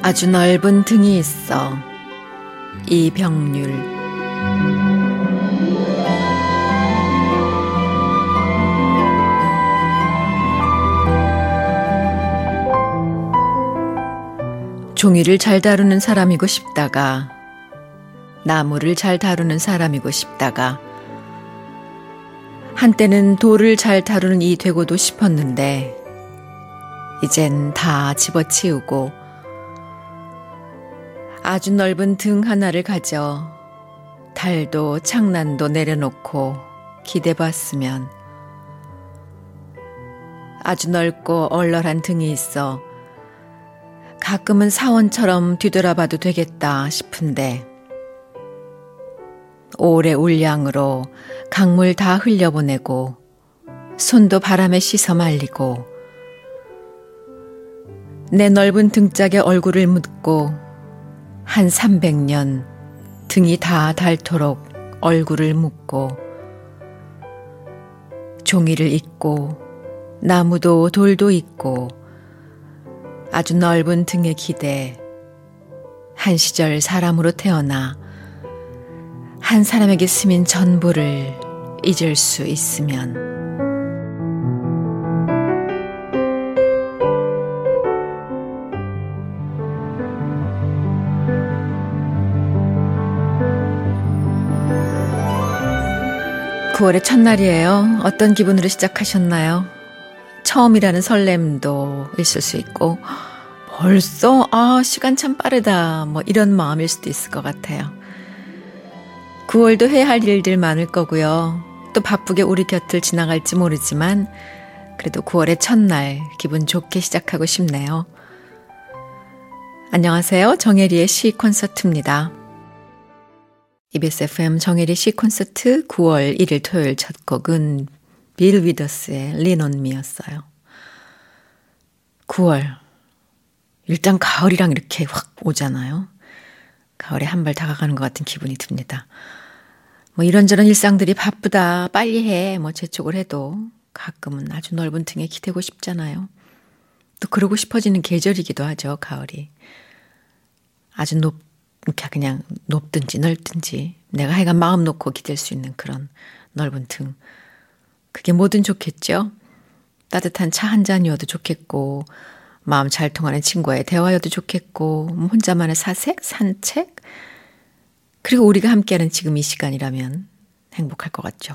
아주 넓은 등이 있어. 이병률. 종이를 잘 다루는 사람이고 싶다가, 나무를 잘 다루는 사람이고 싶다가, 한때는 돌을 잘 다루는 이 되고도 싶었는데 이젠 다 집어치우고 아주 넓은 등 하나를 가져 달도 창난도 내려놓고 기대봤으면 아주 넓고 얼얼한 등이 있어 가끔은 사원처럼 뒤돌아봐도 되겠다 싶은데 오래 울량으로 강물 다 흘려보내고 손도 바람에 씻어 말리고 내 넓은 등짝에 얼굴을 묻고 한 300년 등이 다 닳도록 얼굴을 묻고 종이를 잇고 나무도 돌도 잇고 아주 넓은 등에 기대 한 시절 사람으로 태어나 한 사람에게 스민 전부를 잊을 수 있으면 9월의 첫날이에요. 어떤 기분으로 시작하셨나요? 처음이라는 설렘도 있을 수 있고 벌써 시간 참 빠르다 뭐 이런 마음일 수도 있을 것 같아요. 9월도 해야 할 일들 많을 거고요. 또 바쁘게 우리 곁을 지나갈지 모르지만 그래도 9월의 첫날 기분 좋게 시작하고 싶네요. 안녕하세요. 정혜리의 시 콘서트입니다. EBS FM 정혜리 시 콘서트 9월 1일 토요일 첫 곡은 빌 위더스의 Lean on Me였어요. 9월 일단 가을이랑 이렇게 확 오잖아요. 가을에 한 발 다가가는 것 같은 기분이 듭니다. 뭐 이런저런 일상들이 바쁘다, 빨리 해, 뭐 재촉을 해도 가끔은 아주 넓은 등에 기대고 싶잖아요. 또 그러고 싶어지는 계절이기도 하죠, 가을이. 아주 이렇게 그냥 높든지 넓든지 내가 하여간 마음 놓고 기댈 수 있는 그런 넓은 등. 그게 뭐든 좋겠죠. 따뜻한 차 한 잔이어도 좋겠고 마음 잘 통하는 친구와의 대화여도 좋겠고 혼자만의 사색, 산책 그리고 우리가 함께하는 지금 이 시간이라면 행복할 것 같죠.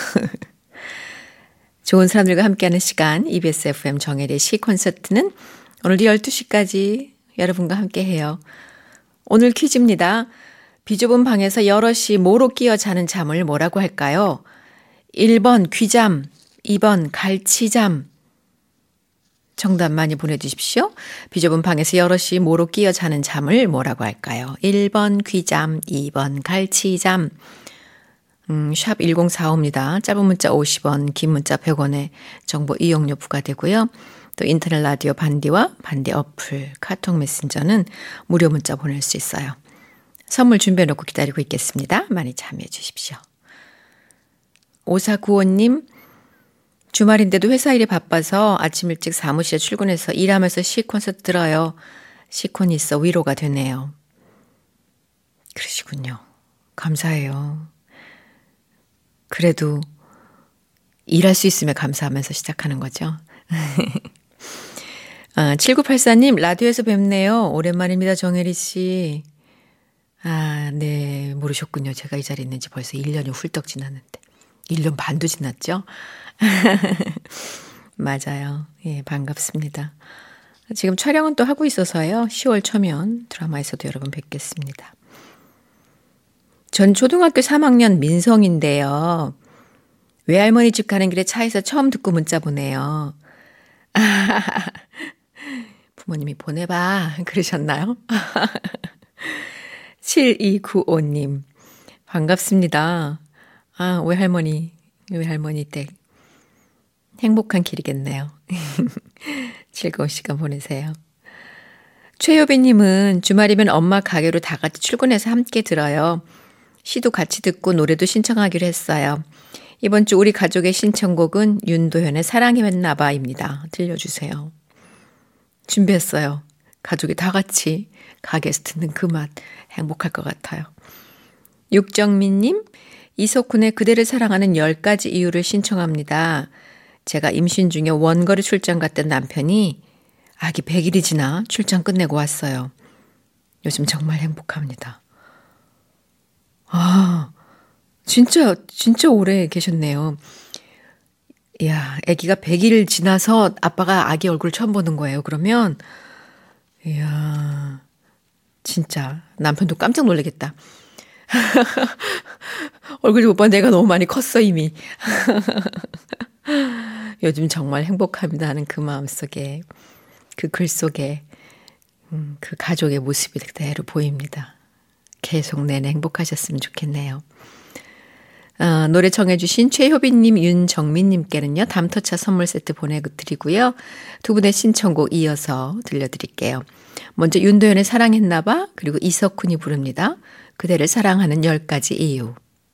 좋은 사람들과 함께하는 시간 EBS FM 정혜리의 시 콘서트는 오늘도 12시까지 여러분과 함께해요. 오늘 퀴즈입니다. 비좁은 방에서 여럿이 모로 끼어 자는 잠을 뭐라고 할까요? 1번 귀잠, 2번 갈치잠. 정답 많이 보내주십시오. 비좁은 방에서 여럿이 모로 끼어 자는 잠을 뭐라고 할까요? 1번 귀잠, 2번 갈치잠. 샵 1045입니다. 짧은 문자 50원, 긴 문자 100원에 정보 이용료 부과되고요. 또 인터넷 라디오 반디와 반디 어플, 카톡 메신저는 무료 문자 보낼 수 있어요. 선물 준비해놓고 기다리고 있겠습니다. 많이 참여해 주십시오. 5495님, 주말인데도 회사 일이 바빠서 아침 일찍 사무실에 출근해서 일하면서 시 콘서트 들어요. 시콘이 있어 위로가 되네요. 그러시군요. 감사해요. 그래도 일할 수 있으면 감사하면서 시작하는 거죠. 7984님, 라디오에서 뵙네요. 오랜만입니다, 정혜리 씨. 네, 모르셨군요. 제가 이 자리에 있는지 벌써 1년이 훌떡 지났는데. 1년 반도 지났죠? 맞아요. 예, 반갑습니다. 지금 촬영은 또 하고 있어서요. 10월 초면 드라마에서도 여러분 뵙겠습니다. 전 초등학교 3학년 민성인데요. 외할머니 집 가는 길에 차에서 처음 듣고 문자 보내요. 부모님이 보내봐 그러셨나요? 7295님 반갑습니다. 외할머니 댁 행복한 길이겠네요. 즐거운 시간 보내세요. 최효빈님은 주말이면 엄마 가게로 다 같이 출근해서 함께 들어요. 시도 같이 듣고 노래도 신청하기로 했어요. 이번 주 우리 가족의 신청곡은 윤도현의 사랑이 맺나봐입니다. 들려주세요. 준비했어요. 가족이 다 같이 가게에서 듣는 그 맛 행복할 것 같아요. 육정민님, 이석훈의 그대를 사랑하는 10가지 이유를 신청합니다. 제가 임신 중에 원거리 출장 갔던 남편이 아기 100일이 지나 출장 끝내고 왔어요. 요즘 정말 행복합니다. 아, 진짜 오래 계셨네요. 이야, 아기가 100일 지나서 아빠가 아기 얼굴 처음 보는 거예요. 그러면, 이야, 진짜 남편도 깜짝 놀라겠다. 얼굴 못 봐. 내가 너무 많이 컸어, 이미. 요즘 정말 행복합니다 하는 그 마음 속에, 그 글 속에, 그 가족의 모습이 그대로 보입니다. 계속 내내 행복하셨으면 좋겠네요. 노래 정해주신 최효빈님, 윤정민님께는요, 담토차 선물 세트 보내드리고요. 두 분의 신청곡 이어서 들려드릴게요. 먼저 윤도현의 사랑했나봐, 그리고 이석훈이 부릅니다. 그대를 사랑하는 10가지 이유.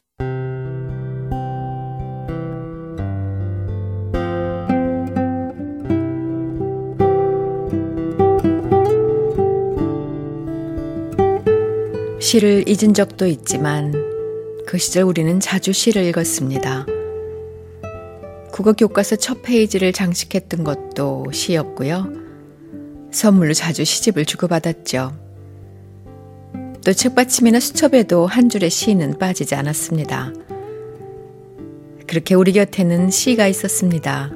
시를 잊은 적도 있지만 그 시절 우리는 자주 시를 읽었습니다. 국어 교과서 첫 페이지를 장식했던 것도 시였고요. 선물로 자주 시집을 주고받았죠. 또 책받침이나 수첩에도 한 줄의 시는 빠지지 않았습니다. 그렇게 우리 곁에는 시가 있었습니다.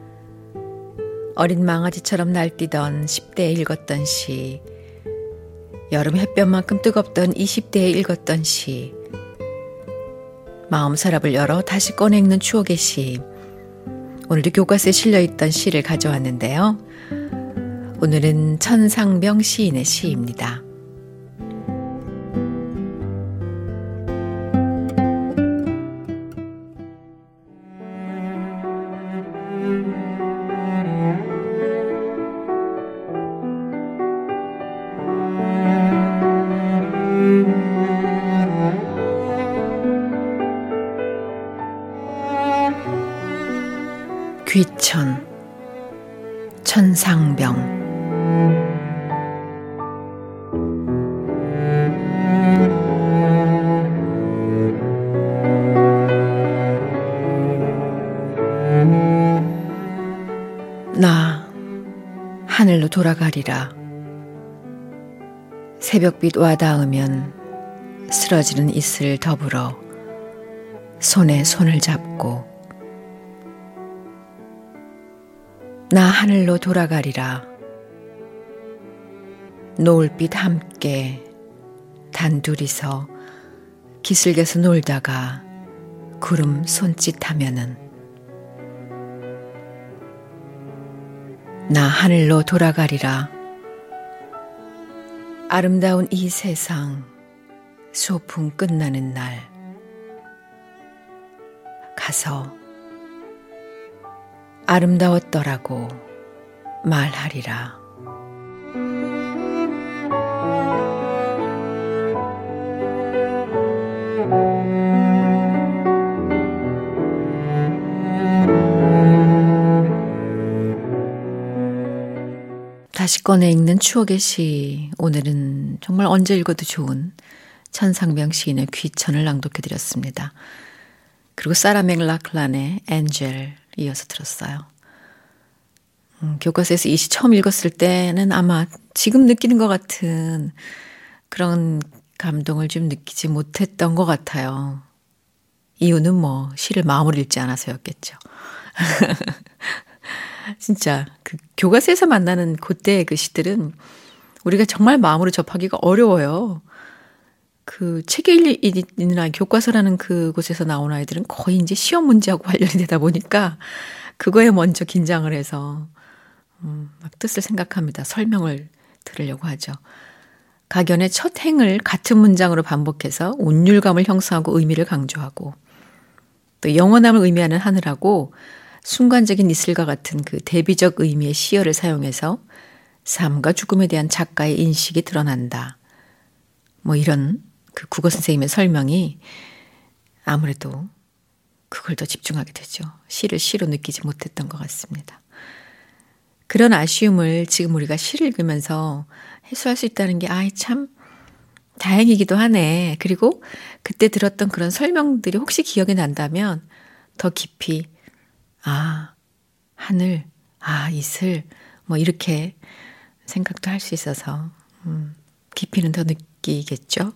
어린 망아지처럼 날뛰던 10대에 읽었던 시, 여름 햇볕만큼 뜨겁던 20대에 읽었던 시, 마음 서랍을 열어 다시 꺼내 읽는 추억의 시, 오늘도 교과서에 실려있던 시를 가져왔는데요. 오늘은 천상병 시인의 시입니다. 귀천, 천상병. 나 하늘로 돌아가리라. 새벽빛 와닿으면 쓰러지는 이슬 더불어 손에 손을 잡고 나 하늘로 돌아가리라. 노을빛 함께 단둘이서 기슭에서 놀다가 구름 손짓하면은 나 하늘로 돌아가리라. 아름다운 이 세상 소풍 끝나는 날 가서 아름다웠더라고 말하리라. 다시 꺼내 읽는 추억의 시, 오늘은 정말 언제 읽어도 좋은 천상병 시인의 귀천을 낭독해드렸습니다. 그리고 사라 맥락란의 엔젤 이어서 들었어요. 교과서에서 이 시 처음 읽었을 때는 아마 지금 느끼는 것 같은 그런 감동을 좀 느끼지 못했던 것 같아요. 이유는 뭐 시를 마음으로 읽지 않아서였겠죠. 진짜 그 교과서에서 만나는 그때의 그 시들은 우리가 정말 마음으로 접하기가 어려워요. 그 책에 있는 아이, 교과서라는 그곳에서 나온 아이들은 거의 이제 시험 문제하고 관련이 되다 보니까 그거에 먼저 긴장을 해서 막 뜻을 생각합니다. 설명을 들으려고 하죠. 각연의 첫 행을 같은 문장으로 반복해서 운율감을 형성하고 의미를 강조하고, 또 영원함을 의미하는 하늘하고 순간적인 이슬과 같은 그 대비적 의미의 시어를 사용해서 삶과 죽음에 대한 작가의 인식이 드러난다. 뭐 이런 그 국어 선생님의 설명이 아무래도 그걸 더 집중하게 되죠. 시를 시로 느끼지 못했던 것 같습니다. 그런 아쉬움을 지금 우리가 시를 읽으면서 해소할 수 있다는 게 참 다행이기도 하네. 그리고 그때 들었던 그런 설명들이 혹시 기억이 난다면 더 깊이 하늘, 이슬 뭐 이렇게 생각도 할 수 있어서 깊이는 더 느끼겠죠.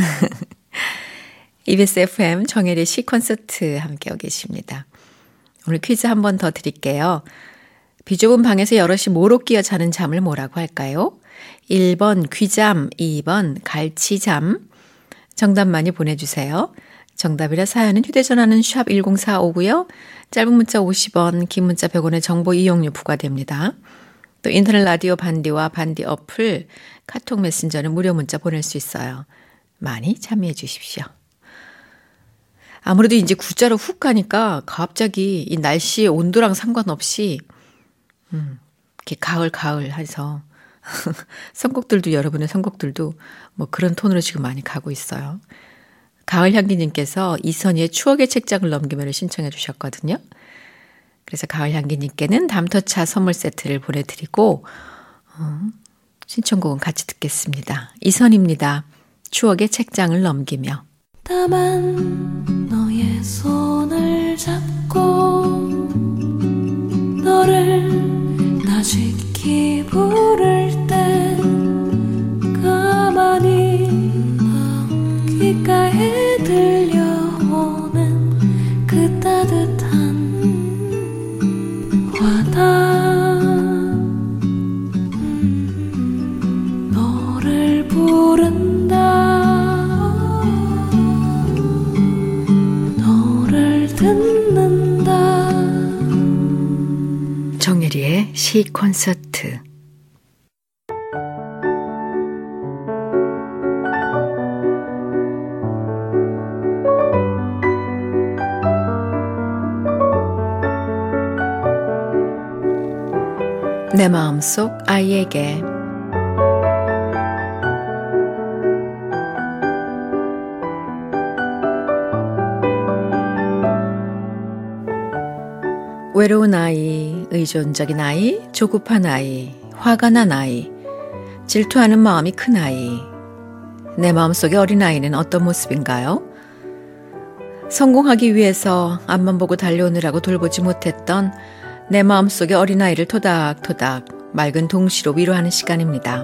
EBS FM 정혜리의 시콘서트 함께하고 계십니다. 오늘 퀴즈 한 번 더 드릴게요. 비좁은 방에서 여럿이 모로 끼어 자는 잠을 뭐라고 할까요? 1번 귀잠, 2번 갈치잠. 정답 많이 보내주세요. 정답이라 사연은 휴대전화는 샵 1045고요. 짧은 문자 50원, 긴 문자 100원의 정보 이용료 부과됩니다. 또 인터넷 라디오 반디와 반디 어플, 카톡 메신저는 무료 문자 보낼 수 있어요. 많이 참여해 주십시오. 아무래도 이제 구자로 훅 가니까 갑자기 이 날씨의 온도랑 상관없이 이렇게 가을 해서 선곡들도 여러분의 선곡들도 뭐 그런 톤으로 지금 많이 가고 있어요. 가을향기님께서 이선희의 추억의 책장을 넘기면을 신청해 주셨거든요. 그래서 가을향기님께는 담터차 선물 세트를 보내드리고 신청곡은 같이 듣겠습니다. 이선희입니다. 추억의 책장을 넘기며. 다만 너의 손을 잡고 너를 다시키 부를 때 가만히 귓가에 들려오는 그 따뜻한 와닿아 너를 부른다 너를 듣는다 정혜리의 시 콘서트. 내 마음속 아이에게. 외로운 아이, 의존적인 아이, 조급한 아이, 화가 난 아이, 질투하는 마음이 큰 아이. 내 마음속의 어린아이는 어떤 모습인가요? 성공하기 위해서 앞만 보고 달려오느라고 돌보지 못했던 내 마음속의 어린아이를 토닥토닥 맑은 동시로 위로하는 시간입니다.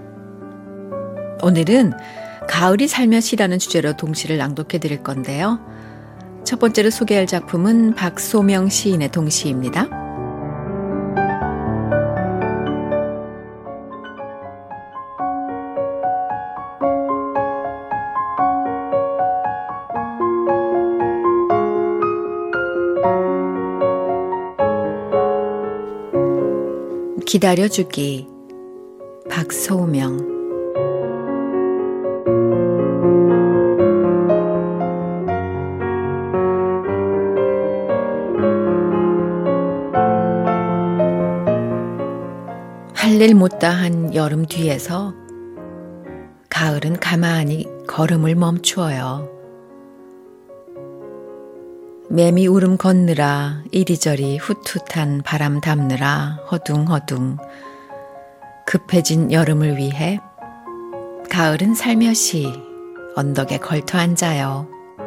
오늘은 가을이 살며시라는 주제로 동시를 낭독해 드릴 건데요. 첫 번째로 소개할 작품은 박소명 시인의 동시입니다. 기다려주기. 박소명. 할 일 못다한 여름 뒤에서 가을은 가만히 걸음을 멈추어요. 매미 울음 걷느라 이리저리 훗훗한 바람 담느라 허둥허둥 급해진 여름을 위해 가을은 살며시 언덕에 걸터 앉아요.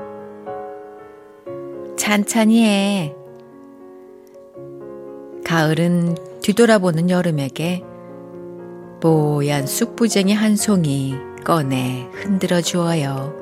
찬찬히 해. 가을은 뒤돌아보는 여름에게 뽀얀 쑥부쟁이 한 송이 꺼내 흔들어 주어요.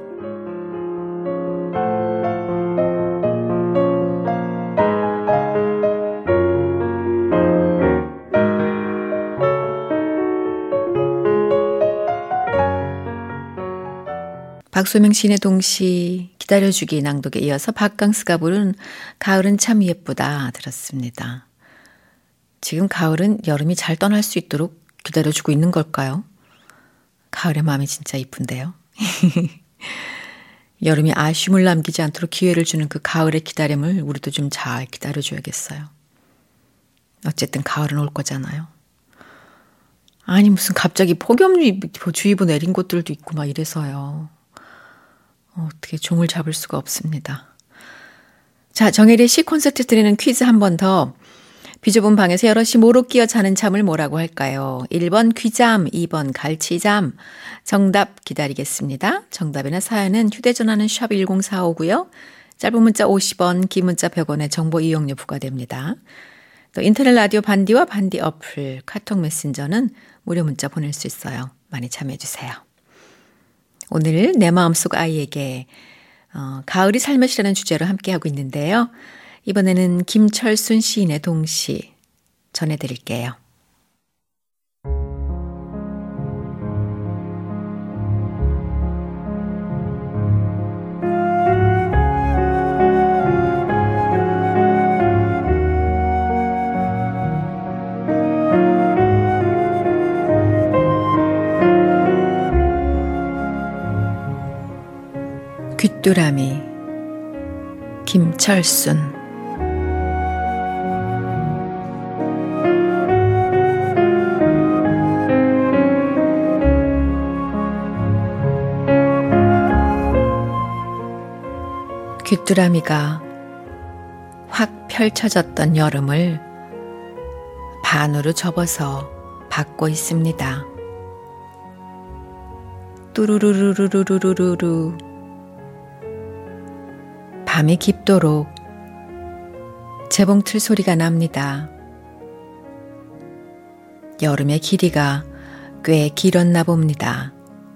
박소명 시인의 동시 기다려주기 낭독에 이어서 박강스가 부른 가을은 참 예쁘다 들었습니다. 지금 가을은 여름이 잘 떠날 수 있도록 기다려주고 있는 걸까요? 가을의 마음이 진짜 이쁜데요. 여름이 아쉬움을 남기지 않도록 기회를 주는 그 가을의 기다림을 우리도 좀 잘 기다려줘야겠어요. 어쨌든 가을은 올 거잖아요. 아니 무슨 갑자기 폭염주의보 내린 곳들도 있고 막 이래서요. 어떻게 종을 잡을 수가 없습니다. 자, 정혜리의 시 콘서트 드리는 퀴즈 한 번 더. 비 좁은 방에서 여럿이 모로 끼어 자는 잠을 뭐라고 할까요? 1번 귀잠, 2번 갈치잠. 정답 기다리겠습니다. 정답이나 사연은 휴대전화는 샵 1045고요. 짧은 문자 50원, 긴 문자 100원의 정보 이용료 부과됩니다. 또 인터넷 라디오 반디와 반디 어플, 카톡 메신저는 무료 문자 보낼 수 있어요. 많이 참여해 주세요. 오늘 내 마음속 아이에게 가을이 살며시라는 주제로 함께하고 있는데요. 이번에는 김철순 시인의 동시 전해드릴게요. 귀뚜라미 김철순. 귀뚜라미가 확 펼쳐졌던 여름을 반으로 접어서 받고 있습니다. 뚜루루루루루루루루. 밤이 깊도록 재봉틀 소리가 납니다. 여름의 길이가 꽤 길었나 봅니다.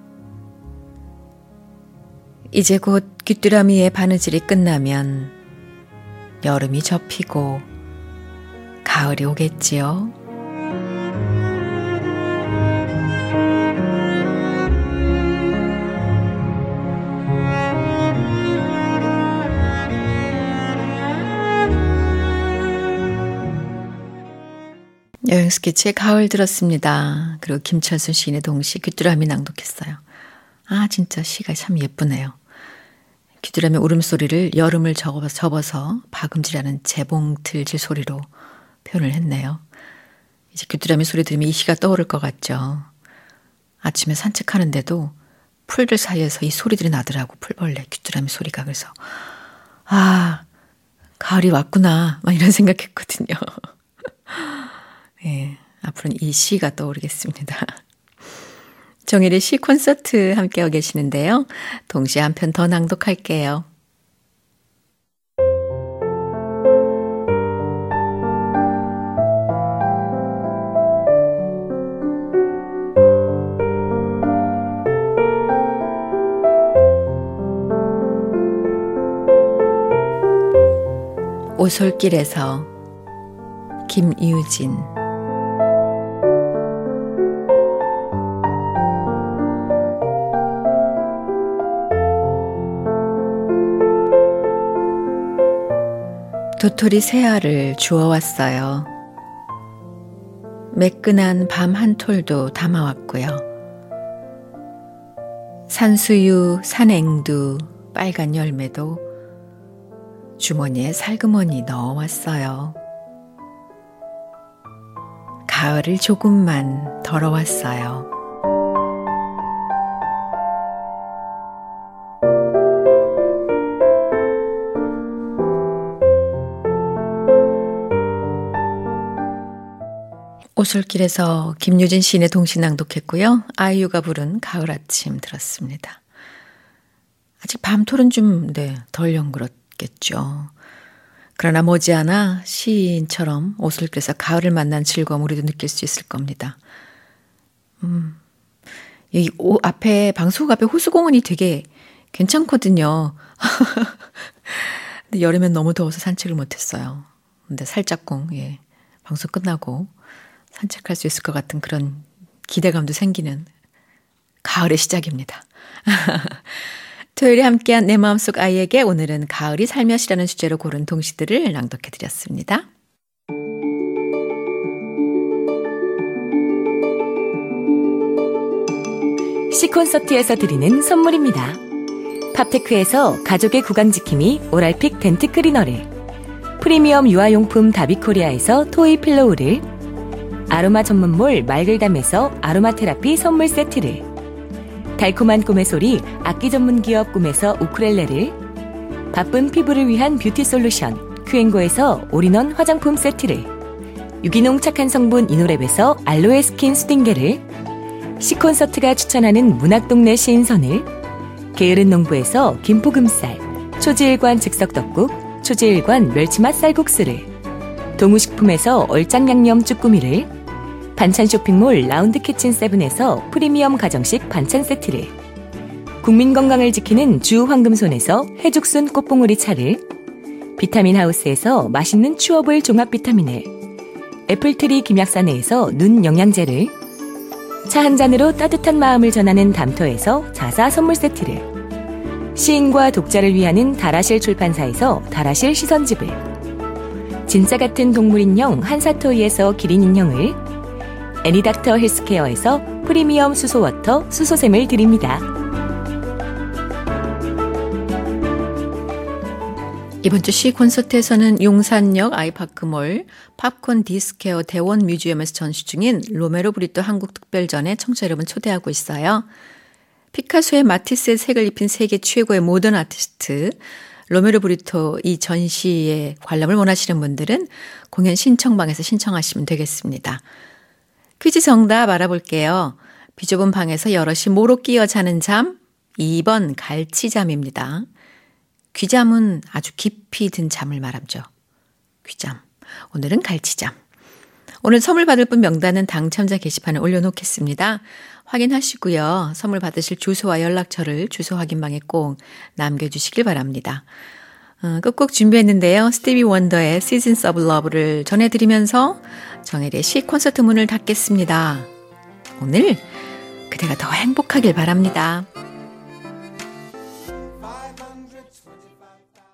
이제 곧 귀뚜라미의 바느질이 끝나면 여름이 접히고 가을이 오겠지요. 여행 스케치의 가을 들었습니다. 그리고 김철순 시인의 동시 귀뚜라미 낭독했어요. 아, 진짜 시가 참 예쁘네요. 귀뚜라미 울음소리를 여름을 접어서 박음질하는 재봉틀질 소리로 표현을 했네요. 이제 귀뚜라미 소리 들으면 이 시가 떠오를 것 같죠. 아침에 산책하는데도 풀들 사이에서 이 소리들이 나더라고. 풀벌레, 귀뚜라미 소리가. 그래서 아, 가을이 왔구나 막 이런 생각했거든요. 예, 앞으로는 이 시가 떠오르겠습니다. 정일의 시 콘서트 함께하고 계시는데요. 동시에 한 편 더 낭독할게요. 오솔길에서 김유진. 도토리 새알을 주워왔어요. 매끈한 밤 한 톨도 담아왔고요. 산수유, 산앵두, 빨간 열매도 주머니에 살그머니 넣어왔어요. 가을을 조금만 덜어왔어요. 오솔길에서 김유진 시인의 동시 낭독했고요. 아이유가 부른 가을 아침 들었습니다. 아직 밤톨은 좀 덜 연그럽겠죠. 그러나 머지않아 시인처럼 오솔길에서 가을을 만난 즐거움 우리도 느낄 수 있을 겁니다. 이 앞에 방송국 앞에 호수공원이 되게 괜찮거든요. 근데 여름엔 너무 더워서 산책을 못했어요. 근데 살짝쿵 방송 끝나고 산책할 수 있을 것 같은 그런 기대감도 생기는 가을의 시작입니다. 토요일에 함께한 내 마음속 아이에게 오늘은 가을이 살며시라는 주제로 고른 동시들을 낭독해드렸습니다. 시콘서트에서 드리는 선물입니다. 팝테크에서 가족의 구강지킴이 오랄픽 덴트 클리너를, 프리미엄 유아용품 다비코리아에서 토이 필로우를, 아로마 전문몰 말글담에서 아로마 테라피 선물 세트를, 달콤한 꿈의 소리 악기 전문 기업 꿈에서 우쿨렐레를, 바쁜 피부를 위한 뷰티 솔루션 큐앤고에서 올인원 화장품 세트를, 유기농 착한 성분 이노랩에서 알로에 스킨 수딩게를, 시콘서트가 추천하는 문학동네 시인선을, 게으른 농부에서 김포금쌀, 초지일관 즉석떡국, 초지일관 멸치맛 쌀국수를, 동우식품에서 얼짱양념 쭈꾸미를, 반찬 쇼핑몰 라운드키친 세븐에서 프리미엄 가정식 반찬 세트를, 국민 건강을 지키는 주 황금손에서 해죽순 꽃봉오리 차를, 비타민 하우스에서 맛있는 추어볼 종합 비타민을, 애플트리 김약사네에서 눈 영양제를, 차 한 잔으로 따뜻한 마음을 전하는 담터에서 자사 선물 세트를, 시인과 독자를 위하는 다라실 출판사에서 다라실 시선집을, 진짜 같은 동물 인형 한사토이에서 기린 인형을, 애니닥터 헬스케어에서 프리미엄 수소워터 수소샘을 드립니다. 이번 주 시 콘서트에서는 용산역 아이파크몰 팝콘 디스케어 대원 뮤지엄에서 전시 중인 로메로 브리또 한국특별전에 청취자 여러분 초대하고 있어요. 피카소의 마티스의 색을 입힌 세계 최고의 모던 아티스트 로메로 브리또 이 전시에 관람을 원하시는 분들은 공연 신청방에서 신청하시면 되겠습니다. 퀴즈 정답 알아볼게요. 비좁은 방에서 여럿이 모로 끼어 자는 잠 2번 갈치잠입니다. 귀잠은 아주 깊이 든 잠을 말하죠. 귀잠. 오늘은 갈치잠. 오늘 선물 받을 분 명단은 당첨자 게시판에 올려놓겠습니다. 확인하시고요. 선물 받으실 주소와 연락처를 주소 확인방에 꼭 남겨주시길 바랍니다. 끝곡 준비했는데요. 스티비 원더의 Seasons of Love를 전해드리면서 정혜리의 시 콘서트 문을 닫겠습니다. 오늘 그대가 더 행복하길 바랍니다.